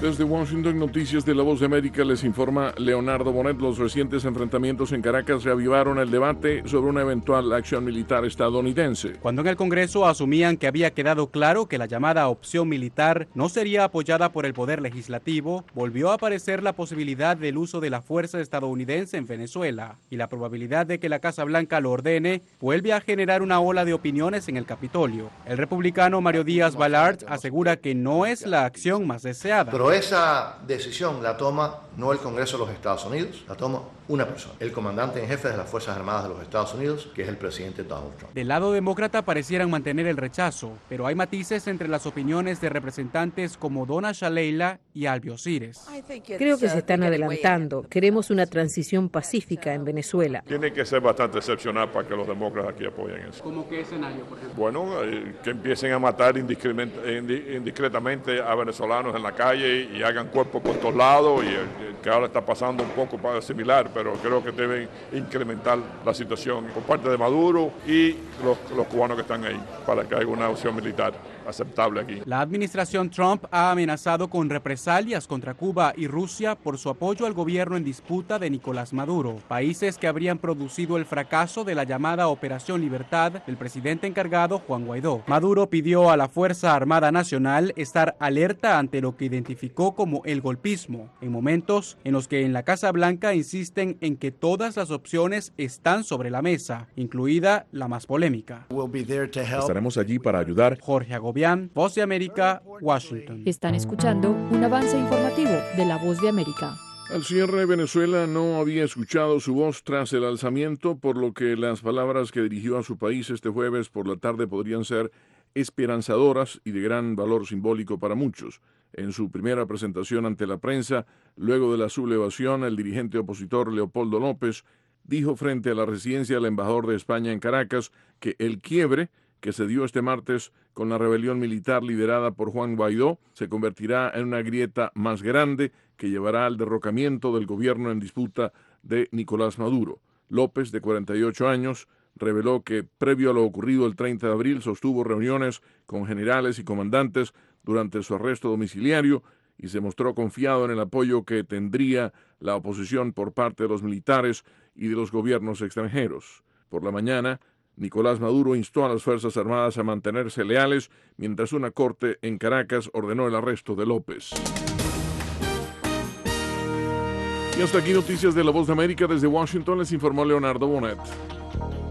Desde Washington, Noticias de la Voz de América, les informa Leonardo Bonet. Los recientes enfrentamientos en Caracas reavivaron el debate sobre una eventual acción militar estadounidense. Cuando en el Congreso asumían que había quedado claro que la llamada opción militar no sería apoyada por el Poder Legislativo, volvió a aparecer la posibilidad del uso de la fuerza estadounidense en Venezuela, y la probabilidad de que la Casa Blanca lo ordene vuelve a generar una ola de opiniones en el Capitolio. El republicano Mario Díaz Balart asegura que no es la acción más deseada. Pero esa decisión la toma no el Congreso de los Estados Unidos, la toma una persona, el comandante en jefe de las Fuerzas Armadas de los Estados Unidos, que es el presidente Donald Trump. Del lado demócrata parecieran mantener el rechazo, pero hay matices entre las opiniones de representantes como Donna Shalala y Albio Cires. Creo que se están adelantando. Queremos una transición pacífica en Venezuela. Tiene que ser bastante excepcional para que los demócratas aquí apoyen eso. ¿Cómo qué escenario, por ejemplo? Bueno, que empiecen a matar indiscretamente a venezolanos en la calle y hagan cuerpos por todos lados, y que ahora está pasando un poco similar, pero creo que deben incrementar la situación por parte de Maduro y los cubanos que están ahí, para que haya una opción militar aceptable aquí. La administración Trump ha amenazado con represalias contra Cuba y Rusia por su apoyo al gobierno en disputa de Nicolás Maduro, países que habrían producido el fracaso de la llamada Operación Libertad del presidente encargado Juan Guaidó. Maduro pidió a la Fuerza Armada Nacional estar alerta ante lo que identificó como el golpismo, en momentos en los que en la Casa Blanca insisten en que todas las opciones están sobre la mesa, incluida la más polémica. Estaremos allí para ayudar. Jorge Agobián, Voz de América, Washington. Están escuchando un avance informativo de la Voz de América. Al cierre, Venezuela no había escuchado su voz tras el alzamiento, por lo que las palabras que dirigió a su país este jueves por la tarde podrían ser esperanzadoras y de gran valor simbólico para muchos. En su primera presentación ante la prensa, luego de la sublevación, el dirigente opositor Leopoldo López dijo frente a la residencia del embajador de España en Caracas que el quiebre que se dio este martes con la rebelión militar liderada por Juan Guaidó se convertirá en una grieta más grande que llevará al derrocamiento del gobierno en disputa de Nicolás Maduro. López, de 48 años, reveló que previo a lo ocurrido el 30 de abril sostuvo reuniones con generales y comandantes durante su arresto domiciliario y se mostró confiado en el apoyo que tendría la oposición por parte de los militares y de los gobiernos extranjeros. Por la mañana, Nicolás Maduro instó a las Fuerzas Armadas a mantenerse leales, mientras una corte en Caracas ordenó el arresto de López. Y hasta aquí Noticias de la Voz de América. Desde Washington les informó Leonardo Bonet.